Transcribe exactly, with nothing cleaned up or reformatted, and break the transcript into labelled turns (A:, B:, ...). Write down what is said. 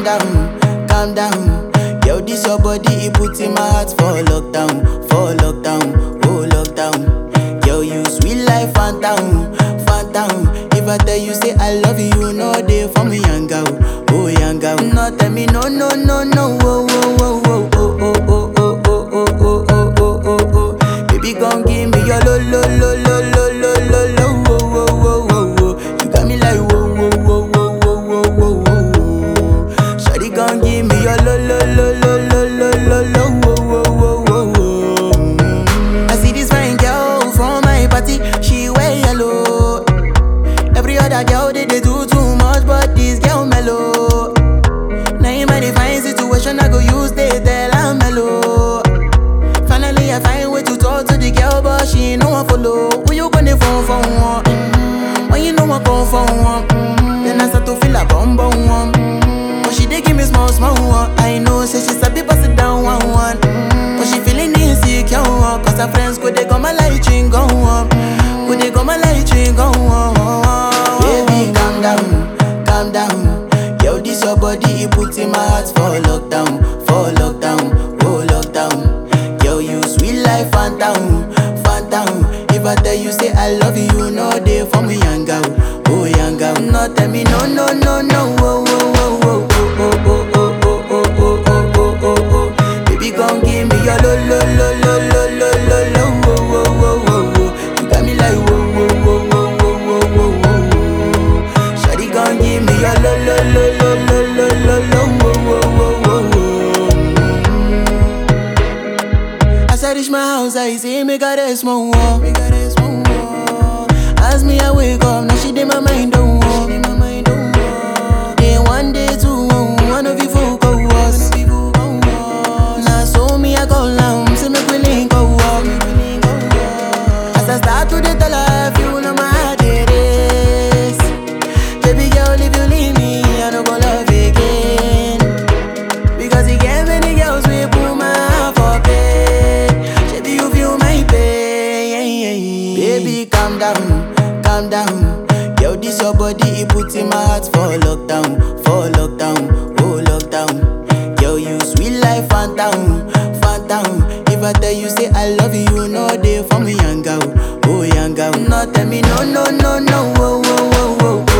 A: down, calm down. Yo, this your body, it puts in my heart for lockdown, for lockdown, oh lockdown. Yo, you sweet life, phantom, phantom. If I tell you say I love you, you know they for me, young girl, oh young girl. No tell me no, no, no, no, oh, oh, oh, oh, oh, oh, oh, oh, oh, oh, oh, oh, oh, oh. Baby, gon' give me your lo, lo, lo, lo, lo, lo, lo, lo, oh, oh, oh, oh, oh. You got me like whoa, whoa, whoa, whoa, whoa, whoa, whoa, whoa. Shawty gon' give me your lo, lo, lo, lo, lo, lo, lo, lo, oh, oh, oh, oh, oh. I see this fine girl from my party, she wear yellow. Every other girl they, they do too much, but this girl mellow. Now in my fine situation, I go use they tell I'm mellow. Finally I find way to talk to the girl, but she ain't no one follow. Who you gonna phone for one? Mm-hmm. When you know I come for one, mm-hmm. Then I start to feel a bum bum one. Mm-hmm. But she dey give me small small one. I know say she sabi pass it down one one. Mm-hmm. But she feeling insecure one, cause her friends go they come my light ring go on. Go they come my light ring go on. Baby calm down, calm down. Yo, this your body, it puts in my heart for lockdown, for lockdown, oh lockdown. Yo, you sweet life, phantom, phantom. If I tell you say I love you, you know they for me, young girl, oh young girl. No tell me no, no, no, no, oh, oh, oh, oh, oh, oh, oh, oh, oh, oh, oh, oh, oh, oh. Baby, gon' give me your lo, lo, lo, lo, lo, lo, lo, lo, oh, oh, oh, oh, oh. You got me like whoa, whoa, whoa, whoa, whoa, whoa, whoa, whoa. Shawty gon' give me your lo, lo, lo, lo, lo, lo, lo, lo, oh, oh, oh, oh, oh. As I reach my house, I see me got a small wall. Me got a small wall. As me I wake up, now she did my mind don't walk. Then one day two, one of you folk go was. Now so me I go down, say me we link go walk. As I start to dey tell her, if you know my heart it is. Baby girl, if you leave me, I don't go love again. Because you get many girls we put my heart for bed. Baby, you feel my pain. Baby, calm down, calm down. Yo, this your body, it puts in my heart for lockdown, for lockdown, oh lockdown. Yo, you sweet life, phantom, phantom. If I tell you say I love you, you know they for me, young girl, oh young girl. No tell me no, no, no, no, oh, oh, oh, oh.